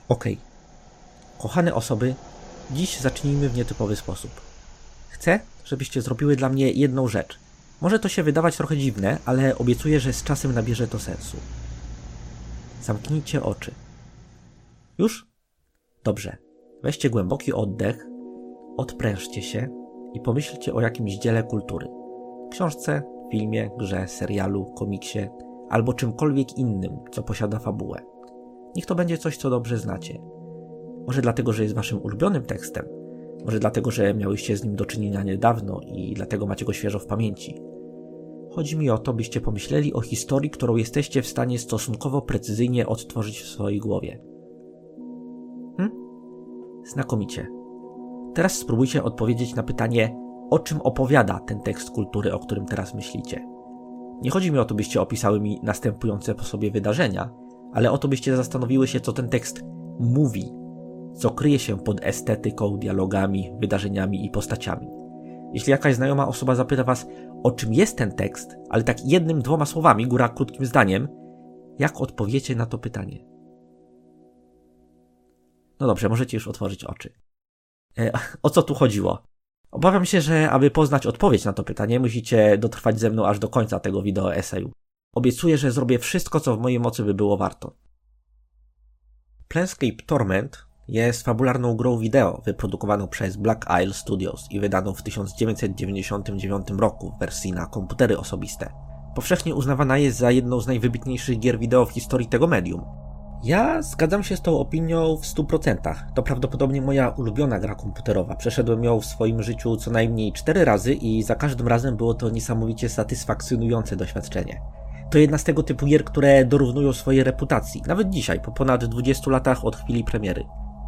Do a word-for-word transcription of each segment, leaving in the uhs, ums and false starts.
Okej. Kochane osoby, dziś zacznijmy w nietypowy sposób. Chcę, żebyście zrobiły dla mnie jedną rzecz. Może to się wydawać trochę dziwne, ale obiecuję, że z czasem nabierze to sensu. Zamknijcie oczy. Już? Dobrze. Weźcie głęboki oddech, odprężcie się i pomyślcie o jakimś dziele kultury. Książce, filmie, grze, serialu, komiksie albo czymkolwiek innym, co posiada fabułę. Niech to będzie coś, co dobrze znacie. Może dlatego, że jest waszym ulubionym tekstem. Może dlatego, że miałyście z nim do czynienia niedawno i dlatego macie go świeżo w pamięci. Chodzi mi o to, byście pomyśleli o historii, którą jesteście w stanie stosunkowo precyzyjnie odtworzyć w swojej głowie. Hm? Znakomicie. Teraz spróbujcie odpowiedzieć na pytanie, o czym opowiada ten tekst kultury, o którym teraz myślicie. Nie chodzi mi o to, byście opisały mi następujące po sobie wydarzenia, ale o to, byście zastanowiły się, co ten tekst mówi, co kryje się pod estetyką, dialogami, wydarzeniami i postaciami. Jeśli jakaś znajoma osoba zapyta was, o czym jest ten tekst, ale tak jednym, dwoma słowami, góra krótkim zdaniem, jak odpowiecie na to pytanie? No dobrze, możecie już otworzyć oczy. E, o co tu chodziło? Obawiam się, że aby poznać odpowiedź na to pytanie, musicie dotrwać ze mną aż do końca tego wideo eseju. Obiecuję, że zrobię wszystko, co w mojej mocy by było warto. Planescape Torment jest fabularną grą wideo wyprodukowaną przez Black Isle Studios i wydaną w tysiąc dziewięćset dziewięćdziesiątym dziewiątym roku w wersji na komputery osobiste. Powszechnie uznawana jest za jedną z najwybitniejszych gier wideo w historii tego medium. Ja zgadzam się z tą opinią w stu procentach. To prawdopodobnie moja ulubiona gra komputerowa. Przeszedłem ją w swoim życiu co najmniej cztery razy i za każdym razem było to niesamowicie satysfakcjonujące doświadczenie. To jedna z tego typu gier, które dorównują swojej reputacji, nawet dzisiaj, po ponad dwudziestu latach od chwili premiery.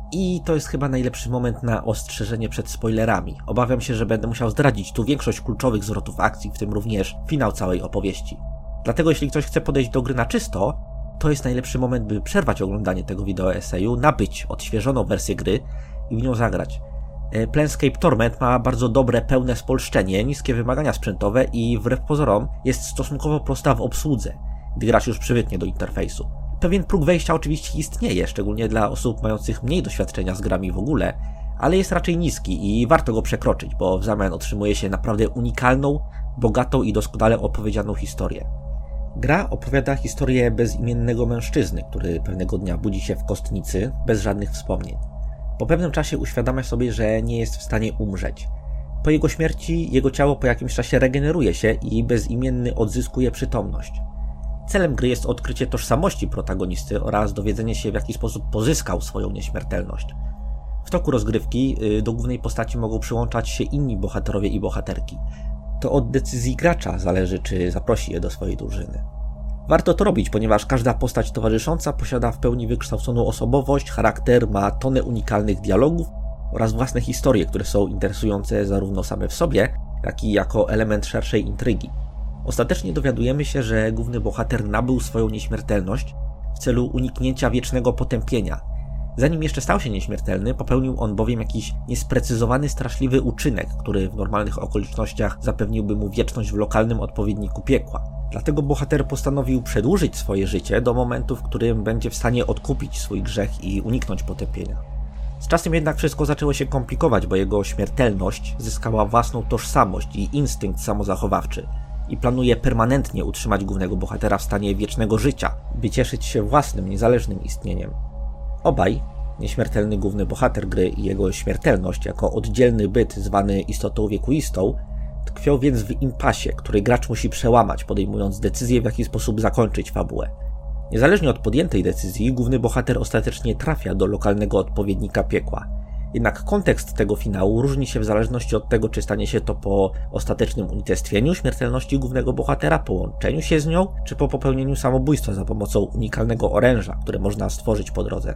I to jest chyba najlepszy moment na ostrzeżenie przed spoilerami. Obawiam się, że będę musiał zdradzić tu większość kluczowych zwrotów akcji, w tym również finał całej opowieści. Dlatego jeśli ktoś chce podejść do gry na czysto, to jest najlepszy moment, by przerwać oglądanie tego wideo eseju, nabyć odświeżoną wersję gry i w nią zagrać. Planescape Torment ma bardzo dobre, pełne spolszczenie, niskie wymagania sprzętowe i wbrew pozorom jest stosunkowo prosta w obsłudze, gdy gracz już przywyknie do interfejsu. Pewien próg wejścia oczywiście istnieje, szczególnie dla osób mających mniej doświadczenia z grami w ogóle, ale jest raczej niski i warto go przekroczyć, bo w zamian otrzymuje się naprawdę unikalną, bogatą i doskonale opowiedzianą historię. Gra opowiada historię bezimiennego mężczyzny, który pewnego dnia budzi się w kostnicy bez żadnych wspomnień. Po pewnym czasie uświadamia sobie, że nie jest w stanie umrzeć. Po jego śmierci jego ciało po jakimś czasie regeneruje się i bezimienny odzyskuje przytomność. Celem gry jest odkrycie tożsamości protagonisty oraz dowiedzenie się, w jaki sposób pozyskał swoją nieśmiertelność. W toku rozgrywki do głównej postaci mogą przyłączać się inni bohaterowie i bohaterki. To od decyzji gracza zależy, czy zaprosi je do swojej drużyny. Warto to robić, ponieważ każda postać towarzysząca posiada w pełni wykształconą osobowość, charakter, ma tonę unikalnych dialogów oraz własne historie, które są interesujące zarówno same w sobie, jak i jako element szerszej intrygi. Ostatecznie dowiadujemy się, że główny bohater nabył swoją nieśmiertelność w celu uniknięcia wiecznego potępienia. Zanim jeszcze stał się nieśmiertelny, popełnił on bowiem jakiś niesprecyzowany, straszliwy uczynek, który w normalnych okolicznościach zapewniłby mu wieczność w lokalnym odpowiedniku piekła. Dlatego bohater postanowił przedłużyć swoje życie do momentu, w którym będzie w stanie odkupić swój grzech i uniknąć potępienia. Z czasem jednak wszystko zaczęło się komplikować, bo jego śmiertelność zyskała własną tożsamość i instynkt samozachowawczy i planuje permanentnie utrzymać głównego bohatera w stanie wiecznego życia, by cieszyć się własnym, niezależnym istnieniem. Obaj, nieśmiertelny główny bohater gry i jego śmiertelność jako oddzielny byt zwany istotą wiekuistą, tkwią więc w impasie, który gracz musi przełamać, podejmując decyzję, w jaki sposób zakończyć fabułę. Niezależnie od podjętej decyzji, główny bohater ostatecznie trafia do lokalnego odpowiednika piekła. Jednak kontekst tego finału różni się w zależności od tego, czy stanie się to po ostatecznym unicestwieniu śmiertelności głównego bohatera, połączeniu się z nią, czy po popełnieniu samobójstwa za pomocą unikalnego oręża, które można stworzyć po drodze.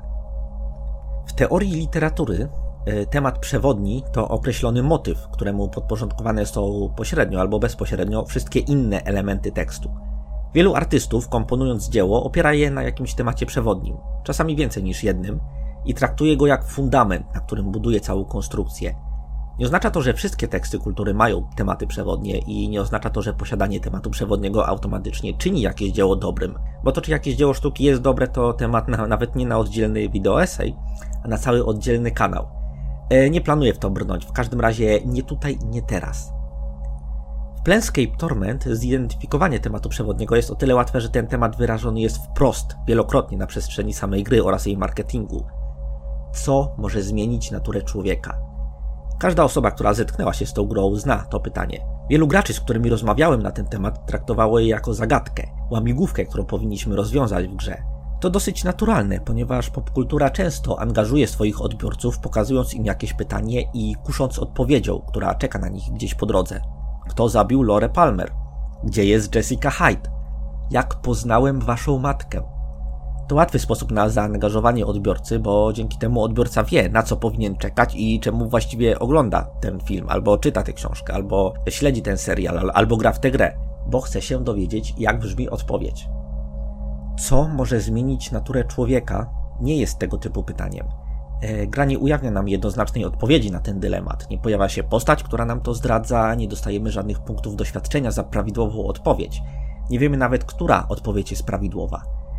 W teorii literatury temat przewodni to określony motyw, któremu podporządkowane są pośrednio albo bezpośrednio wszystkie inne elementy tekstu. Wielu artystów, komponując dzieło, opiera je na jakimś temacie przewodnim, czasami więcej niż jednym, i traktuje go jak fundament, na którym buduje całą konstrukcję. Nie oznacza to, że wszystkie teksty kultury mają tematy przewodnie i nie oznacza to, że posiadanie tematu przewodniego automatycznie czyni jakieś dzieło dobrym, Bo to, czy jakieś dzieło sztuki jest dobre, to temat na, nawet nie na oddzielny wideoesej, a na cały oddzielny kanał. E, nie planuję w to brnąć, w każdym razie nie tutaj, nie teraz. W Planescape Torment zidentyfikowanie tematu przewodniego jest o tyle łatwe, że ten temat wyrażony jest wprost, wielokrotnie na przestrzeni samej gry oraz jej marketingu. Co może zmienić naturę człowieka? Każda osoba, która zetknęła się z tą grą, zna to pytanie. Wielu graczy, z którymi rozmawiałem na ten temat, traktowało je jako zagadkę, łamigłówkę, którą powinniśmy rozwiązać w grze. To dosyć naturalne, ponieważ popkultura często angażuje swoich odbiorców, pokazując im jakieś pytanie i kusząc odpowiedzią, która czeka na nich gdzieś po drodze. Kto zabił Laurę Palmer? Gdzie jest Jessica Hyde? Jak poznałem waszą matkę? To łatwy sposób na zaangażowanie odbiorcy, bo dzięki temu odbiorca wie, na co powinien czekać i czemu właściwie ogląda ten film, albo czyta tę książkę, albo śledzi ten serial, albo gra w tę grę, bo chce się dowiedzieć, jak brzmi odpowiedź. Co może zmienić naturę człowieka? Nie jest tego typu pytaniem. Gra nie ujawnia nam jednoznacznej odpowiedzi na ten dylemat. Nie pojawia się postać, która nam to zdradza, nie dostajemy żadnych punktów doświadczenia za prawidłową odpowiedź. Nie wiemy nawet, która odpowiedź jest prawidłowa.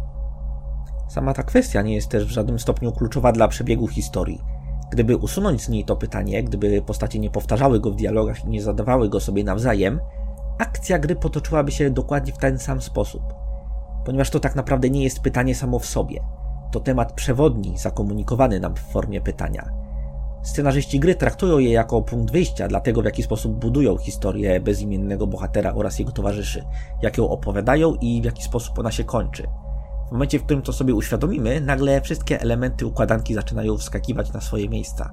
Sama ta kwestia nie jest też w żadnym stopniu kluczowa dla przebiegu historii. Gdyby usunąć z niej to pytanie, gdyby postacie nie powtarzały go w dialogach i nie zadawały go sobie nawzajem, akcja gry potoczyłaby się dokładnie w ten sam sposób. Ponieważ to tak naprawdę nie jest pytanie samo w sobie. To temat przewodni, zakomunikowany nam w formie pytania. Scenarzyści gry traktują je jako punkt wyjścia dla tego, w jaki sposób budują historię bezimiennego bohatera oraz jego towarzyszy, jak ją opowiadają i w jaki sposób ona się kończy. W momencie, w którym to sobie uświadomimy, nagle wszystkie elementy układanki zaczynają wskakiwać na swoje miejsca.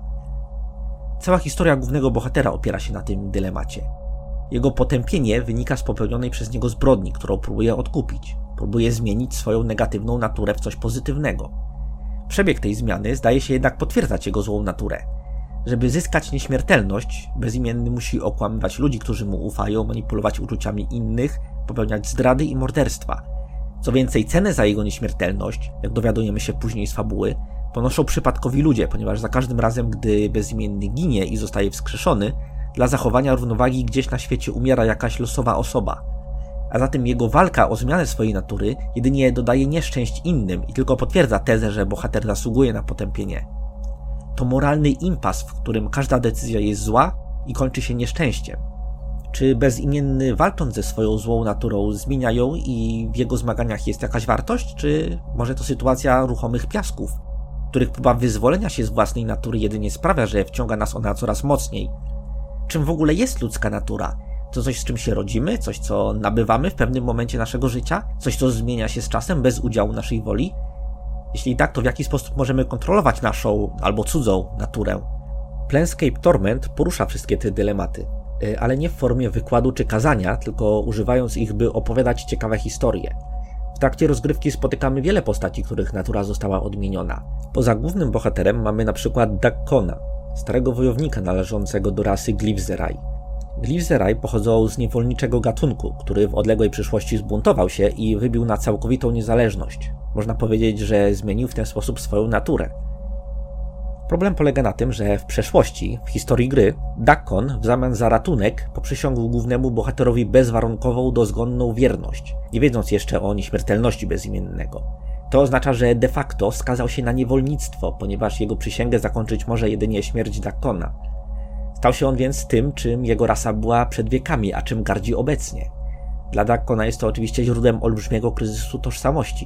Cała historia głównego bohatera opiera się na tym dylemacie. Jego potępienie wynika z popełnionej przez niego zbrodni, którą próbuje odkupić. Próbuje zmienić swoją negatywną naturę w coś pozytywnego. Przebieg tej zmiany zdaje się jednak potwierdzać jego złą naturę. Żeby zyskać nieśmiertelność, bezimienny musi okłamywać ludzi, którzy mu ufają, manipulować uczuciami innych, popełniać zdrady i morderstwa. Co więcej, cenę za jego nieśmiertelność, jak dowiadujemy się później z fabuły, ponoszą przypadkowi ludzie, ponieważ za każdym razem, gdy bezimienny ginie i zostaje wskrzeszony, dla zachowania równowagi gdzieś na świecie umiera jakaś losowa osoba. A zatem jego walka o zmianę swojej natury jedynie dodaje nieszczęść innym i tylko potwierdza tezę, że bohater zasługuje na potępienie. To moralny impas, w którym każda decyzja jest zła i kończy się nieszczęściem. Czy bezimienny, walcząc ze swoją złą naturą, zmienia ją i w jego zmaganiach jest jakaś wartość, czy może to sytuacja ruchomych piasków, których próba wyzwolenia się z własnej natury jedynie sprawia, że wciąga nas ona coraz mocniej? Czym w ogóle jest ludzka natura? To coś, z czym się rodzimy? Coś, co nabywamy w pewnym momencie naszego życia? Coś, co zmienia się z czasem bez udziału naszej woli? Jeśli tak, to w jaki sposób możemy kontrolować naszą albo cudzą naturę? Planescape Torment porusza wszystkie te dylematy, ale nie w formie wykładu czy kazania, tylko używając ich, by opowiadać ciekawe historie. W trakcie rozgrywki spotykamy wiele postaci, których natura została odmieniona. Poza głównym bohaterem mamy na przykład Dakkona, starego wojownika należącego do rasy Glyphzerai. Glyphzerai pochodzą z niewolniczego gatunku, który w odległej przyszłości zbuntował się i wybił na całkowitą niezależność. Można powiedzieć, że zmienił w ten sposób swoją naturę. Problem polega na tym, że w przeszłości, w historii gry, Dakkon w zamian za ratunek poprzysiągł głównemu bohaterowi bezwarunkową, dozgonną wierność, nie wiedząc jeszcze o nieśmiertelności bezimiennego. To oznacza, że de facto skazał się na niewolnictwo, ponieważ jego przysięgę zakończyć może jedynie śmierć Dakkona. Stał się on więc tym, czym jego rasa była przed wiekami, a czym gardzi obecnie. Dla Dakkona jest to oczywiście źródłem olbrzymiego kryzysu tożsamości.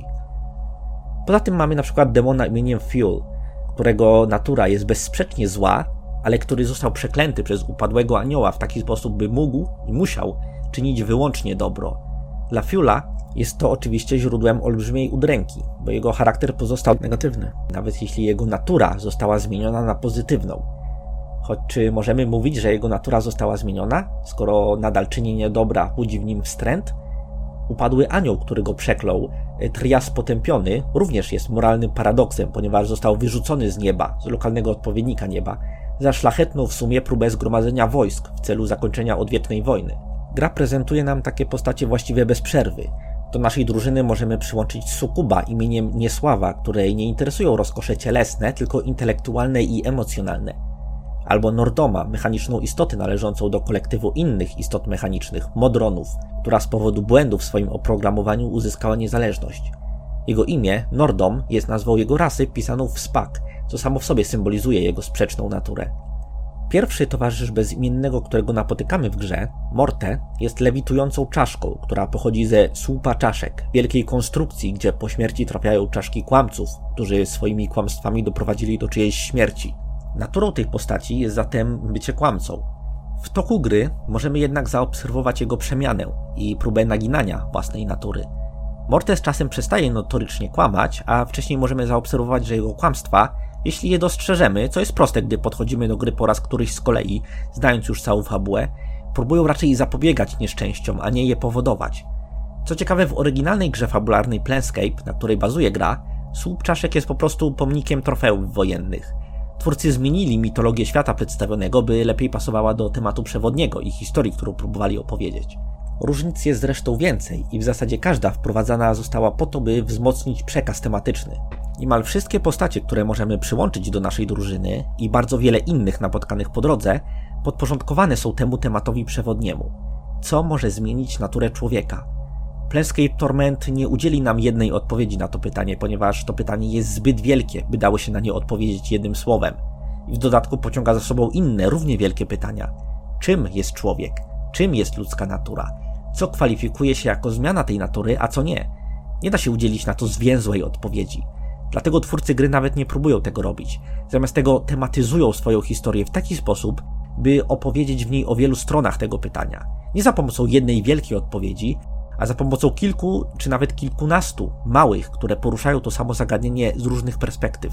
Poza tym mamy na przykład demona imieniem Fuel, którego natura jest bezsprzecznie zła, ale który został przeklęty przez upadłego anioła w taki sposób, by mógł i musiał czynić wyłącznie dobro. Dla Fuela jest to oczywiście źródłem olbrzymiej udręki, bo jego charakter pozostał negatywny, nawet jeśli jego natura została zmieniona na pozytywną. Choć czy możemy mówić, że jego natura została zmieniona, skoro nadal czynienie dobra budzi w nim wstręt? Upadły anioł, który go przeklął, Trias potępiony, również jest moralnym paradoksem, ponieważ został wyrzucony z nieba, z lokalnego odpowiednika nieba, za szlachetną w sumie próbę zgromadzenia wojsk w celu zakończenia odwiecznej wojny. Gra prezentuje nam takie postacie właściwie bez przerwy. Do naszej drużyny możemy przyłączyć sukuba imieniem Niesława, której nie interesują rozkosze cielesne, tylko intelektualne i emocjonalne. albo Nordoma, mechaniczną istotę należącą do kolektywu innych istot mechanicznych, Modronów, która z powodu błędów w swoim oprogramowaniu uzyskała niezależność. Jego imię, Nordom, jest nazwą jego rasy pisaną w spak, co samo w sobie symbolizuje jego sprzeczną naturę. Pierwszy towarzysz bezimiennego, którego napotykamy w grze, Morte, jest lewitującą czaszką, która pochodzi ze słupa czaszek, wielkiej konstrukcji, gdzie po śmierci trafiają czaszki kłamców, którzy swoimi kłamstwami doprowadzili do czyjejś śmierci. Naturą tej postaci jest zatem bycie kłamcą. W toku gry możemy jednak zaobserwować jego przemianę i próbę naginania własnej natury. Morte z czasem przestaje notorycznie kłamać, a wcześniej możemy zaobserwować, że jego kłamstwa, jeśli je dostrzeżemy, co jest proste, gdy podchodzimy do gry po raz któryś z kolei, znając już całą fabułę, próbują raczej zapobiegać nieszczęściom, a nie je powodować. Co ciekawe, w oryginalnej grze fabularnej Planescape, na której bazuje gra, słup czaszek jest po prostu pomnikiem trofeów wojennych. Twórcy zmienili mitologię świata przedstawionego, by lepiej pasowała do tematu przewodniego i historii, którą próbowali opowiedzieć. Różnic jest zresztą więcej i w zasadzie każda wprowadzana została po to, by wzmocnić przekaz tematyczny. Niemal wszystkie postacie, które możemy przyłączyć do naszej drużyny i bardzo wiele innych napotkanych po drodze, podporządkowane są temu tematowi przewodniemu. Co może zmienić naturę człowieka? Planescape Torment nie udzieli nam jednej odpowiedzi na to pytanie, ponieważ to pytanie jest zbyt wielkie, by dało się na nie odpowiedzieć jednym słowem. I w dodatku pociąga za sobą inne, równie wielkie pytania. Czym jest człowiek? Czym jest ludzka natura? Co kwalifikuje się jako zmiana tej natury, a co nie? Nie da się udzielić na to zwięzłej odpowiedzi. Dlatego twórcy gry nawet nie próbują tego robić. Zamiast tego tematyzują swoją historię w taki sposób, by opowiedzieć w niej o wielu stronach tego pytania. Nie za pomocą jednej wielkiej odpowiedzi, a za pomocą kilku czy nawet kilkunastu małych, które poruszają to samo zagadnienie z różnych perspektyw.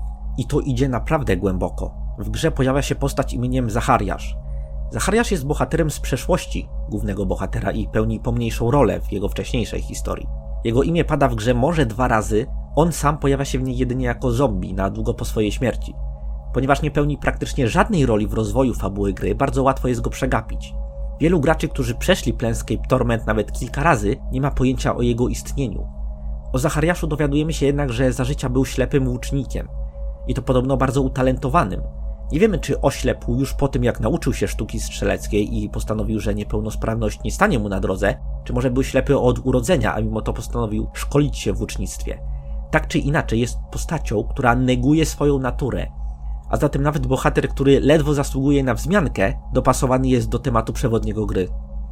I to idzie naprawdę głęboko. W grze pojawia się postać imieniem Zachariasz. Zachariasz jest bohaterem z przeszłości głównego bohatera i pełni pomniejszą rolę w jego wcześniejszej historii. Jego imię pada w grze może dwa razy, on sam pojawia się w niej jedynie jako zombie na długo po swojej śmierci. Ponieważ nie pełni praktycznie żadnej roli w rozwoju fabuły gry, bardzo łatwo jest go przegapić. Wielu graczy, którzy przeszli Planescape Torment nawet kilka razy, nie ma pojęcia o jego istnieniu. O Zachariaszu dowiadujemy się jednak, że za życia był ślepym łucznikiem. I to podobno bardzo utalentowanym. Nie wiemy, czy oślepł już po tym, jak nauczył się sztuki strzeleckiej i postanowił, że niepełnosprawność nie stanie mu na drodze, czy może był ślepy od urodzenia, a mimo to postanowił szkolić się w łucznictwie. Tak czy inaczej jest postacią, która neguje swoją naturę. A zatem nawet bohater, który ledwo zasługuje na wzmiankę, dopasowany jest do tematu przewodniego gry.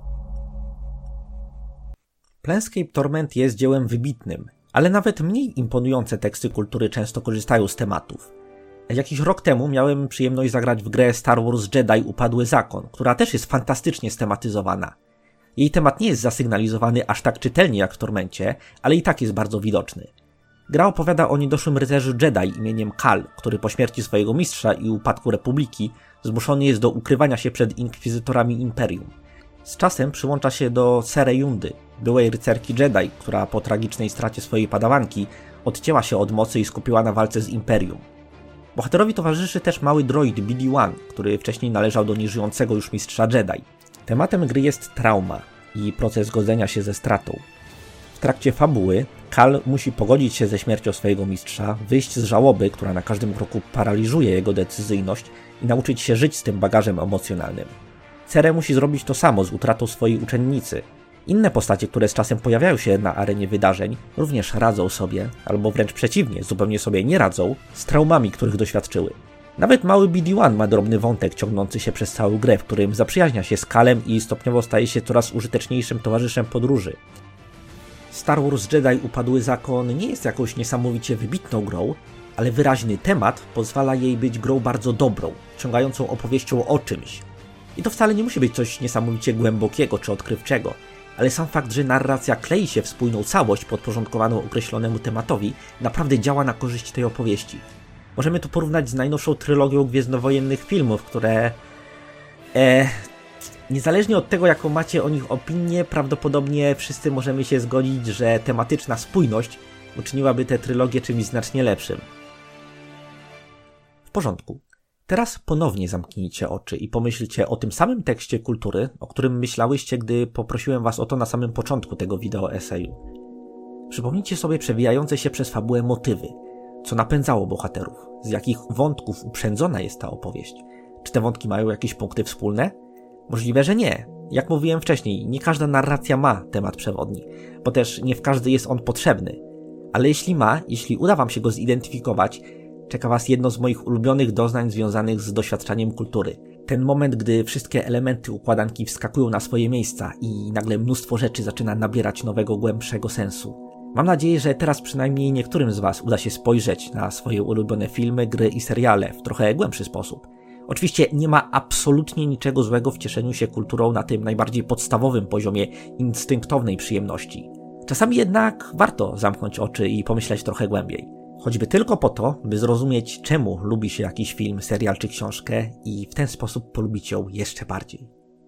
Planescape Torment jest dziełem wybitnym, ale nawet mniej imponujące teksty kultury często korzystają z tematów. Jakiś rok temu miałem przyjemność zagrać w grę Star Wars Jedi Upadły Zakon, która też jest fantastycznie stematyzowana. Jej temat nie jest zasygnalizowany aż tak czytelnie jak w Tormencie, ale i tak jest bardzo widoczny. Gra opowiada o niedoszłym rycerzu Jedi imieniem Cal, który po śmierci swojego mistrza i upadku Republiki zmuszony jest do ukrywania się przed inkwizytorami Imperium. Z czasem przyłącza się do Sere Jundy, byłej rycerki Jedi, która po tragicznej stracie swojej padawanki odcięła się od mocy i skupiła na walce z Imperium. Bohaterowi towarzyszy też mały droid B D jeden, który wcześniej należał do nieżyjącego już mistrza Jedi. Tematem gry jest trauma i proces godzenia się ze stratą. W trakcie fabuły Cal musi pogodzić się ze śmiercią swojego mistrza, wyjść z żałoby, która na każdym kroku paraliżuje jego decyzyjność i nauczyć się żyć z tym bagażem emocjonalnym. Cere musi zrobić to samo z utratą swojej uczennicy. Inne postacie, które z czasem pojawiają się na arenie wydarzeń, również radzą sobie, albo wręcz przeciwnie, zupełnie sobie nie radzą, z traumami, których doświadczyły. Nawet mały B D jeden ma drobny wątek ciągnący się przez całą grę, w którym zaprzyjaźnia się z Calem i stopniowo staje się coraz użyteczniejszym towarzyszem podróży. Star Wars Jedi Upadły Zakon nie jest jakąś niesamowicie wybitną grą, ale wyraźny temat pozwala jej być grą bardzo dobrą, ciągającą opowieścią o czymś. I to wcale nie musi być coś niesamowicie głębokiego czy odkrywczego, ale sam fakt, że narracja klei się w spójną całość podporządkowaną określonemu tematowi, naprawdę działa na korzyść tej opowieści. Możemy to porównać z najnowszą trylogią gwiezdnowojennych filmów, które... E, niezależnie od tego, jaką macie o nich opinię, prawdopodobnie wszyscy możemy się zgodzić, że tematyczna spójność uczyniłaby tę trylogię czymś znacznie lepszym. W porządku. Teraz ponownie zamknijcie oczy i pomyślcie o tym samym tekście kultury, o którym myślałyście, gdy poprosiłem was o to na samym początku tego wideo eseju. Przypomnijcie sobie przewijające się przez fabułę motywy, co napędzało bohaterów, z jakich wątków uprzędzona jest ta opowieść, Czy te wątki mają jakieś punkty wspólne? Możliwe, że nie. Jak mówiłem wcześniej, nie każda narracja ma temat przewodni, bo też nie w każdy jest on potrzebny. Ale jeśli ma, jeśli uda wam się go zidentyfikować, czeka was jedno z moich ulubionych doznań związanych z doświadczaniem kultury. Ten moment, gdy wszystkie elementy układanki wskakują na swoje miejsca i nagle mnóstwo rzeczy zaczyna nabierać nowego, głębszego sensu. Mam nadzieję, że teraz przynajmniej niektórym z was uda się spojrzeć na swoje ulubione filmy, gry i seriale w trochę głębszy sposób. Oczywiście nie ma absolutnie niczego złego w cieszeniu się kulturą na tym najbardziej podstawowym poziomie instynktownej przyjemności. Czasami jednak warto zamknąć oczy i pomyśleć trochę głębiej. Choćby tylko po to, by zrozumieć, czemu lubi się jakiś film, serial czy książkę i w ten sposób polubić ją jeszcze bardziej.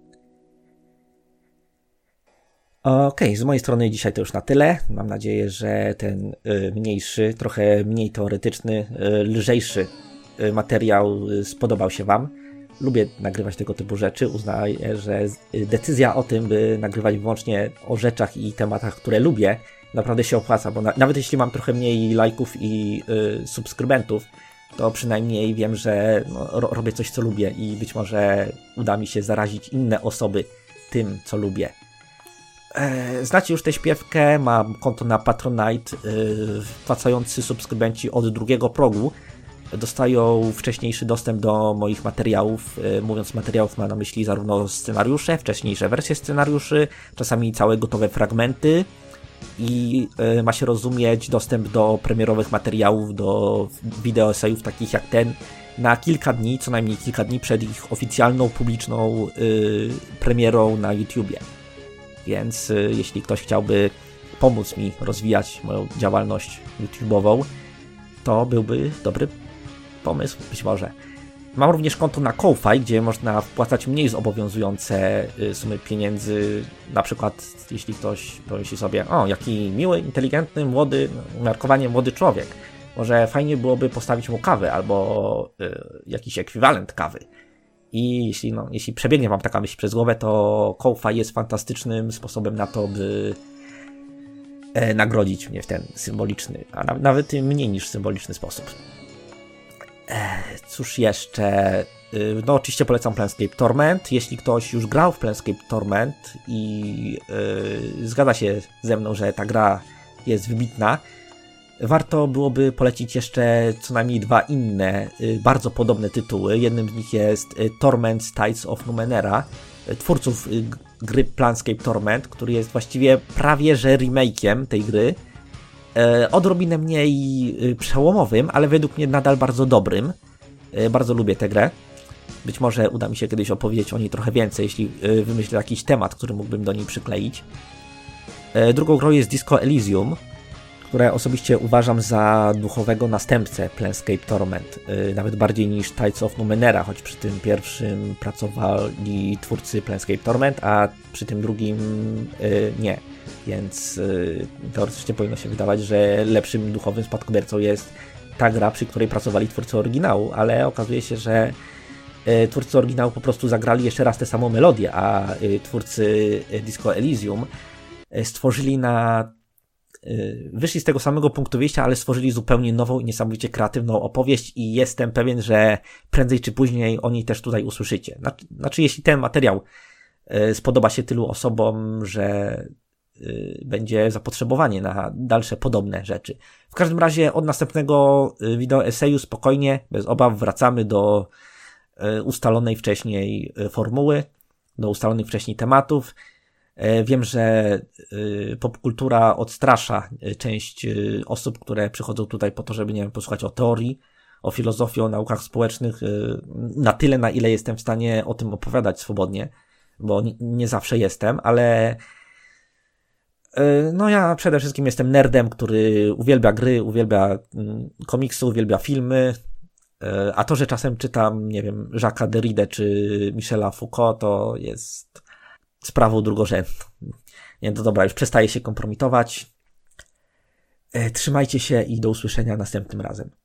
Okej, okay, z mojej strony dzisiaj to już na tyle. Mam nadzieję, że ten y, mniejszy, trochę mniej teoretyczny, y, lżejszy y, materiał y, spodobał się wam. Lubię nagrywać tego typu rzeczy. Uznaję, że decyzja o tym, by nagrywać wyłącznie o rzeczach i tematach, które lubię, naprawdę się opłaca, bo na, nawet jeśli mam trochę mniej lajków i y, subskrybentów, to przynajmniej wiem, że no, ro, robię coś, co lubię i być może uda mi się zarazić inne osoby tym, co lubię. E, znacie już tę śpiewkę, mam konto na Patronite, y, wpłacający subskrybenci od drugiego progu dostają wcześniejszy dostęp do moich materiałów. Mówiąc materiałów, ma na myśli zarówno scenariusze, wcześniejsze wersje scenariuszy, czasami całe gotowe fragmenty i ma się rozumieć dostęp do premierowych materiałów, do wideo esejów takich jak ten na kilka dni, co najmniej kilka dni przed ich oficjalną, publiczną yy, premierą na YouTubie. Więc yy, jeśli ktoś chciałby pomóc mi rozwijać moją działalność YouTube'ową, to byłby dobry pomysł, być może. Mam również konto na Ko-Fi, gdzie można wpłacać mniej zobowiązujące sumy pieniędzy. Na przykład, jeśli ktoś pomyśli sobie, o, jaki miły, inteligentny, młody, umiarkowanie młody człowiek. Może fajnie byłoby postawić mu kawę albo y, jakiś ekwiwalent kawy. I jeśli, no, jeśli przebiegnie wam taka myśl przez głowę, to Ko-Fi jest fantastycznym sposobem na to, by e, nagrodzić mnie w ten symboliczny, a na, nawet mniej niż symboliczny sposób. Cóż jeszcze? No oczywiście polecam Planescape Torment. Jeśli ktoś już grał w Planescape Torment i yy, zgadza się ze mną, że ta gra jest wybitna, warto byłoby polecić jeszcze co najmniej dwa inne, yy, bardzo podobne tytuły. Jednym z nich jest yy, Torment Tides of Numenera, yy, twórców yy, gry Planescape Torment, który jest właściwie prawie że remake'iem tej gry. Odrobinę mniej przełomowym, ale według mnie nadal bardzo dobrym. Bardzo lubię tę grę. Być może uda mi się kiedyś opowiedzieć o niej trochę więcej, jeśli wymyślę jakiś temat, który mógłbym do niej przykleić. Drugą grą jest Disco Elysium, które osobiście uważam za duchowego następcę Planescape Torment. Nawet bardziej niż Tides of Numenera, choć przy tym pierwszym pracowali twórcy Planescape Torment, a przy tym drugim nie. Więc yy, teoretycznie powinno się wydawać, że lepszym duchowym spadkobiercą jest ta gra, przy której pracowali twórcy oryginału, ale okazuje się, że yy, twórcy oryginału po prostu zagrali jeszcze raz tę samą melodię, a yy, twórcy Disco Elysium yy, stworzyli na... Yy, wyszli z tego samego punktu wyjścia, ale stworzyli zupełnie nową i niesamowicie kreatywną opowieść i jestem pewien, że prędzej czy później o niej też tutaj usłyszycie. Znaczy, znaczy jeśli ten materiał yy, spodoba się tylu osobom, że będzie zapotrzebowanie na dalsze podobne rzeczy. W każdym razie od następnego wideo eseju spokojnie, bez obaw wracamy do ustalonej wcześniej formuły, do ustalonych wcześniej tematów. Wiem, że popkultura odstrasza część osób, które przychodzą tutaj po to, żeby, nie wiem, posłuchać o teorii, o filozofii, o naukach społecznych, na tyle, na ile jestem w stanie o tym opowiadać swobodnie, bo nie zawsze jestem, ale no ja przede wszystkim jestem nerdem, który uwielbia gry, uwielbia komiksy, uwielbia filmy, a to, że czasem czytam, nie wiem, Jacques'a Derrida czy Michela Foucault, to jest sprawą drugorzędną. Nie, to dobra, już przestaję się kompromitować. Trzymajcie się i do usłyszenia następnym razem.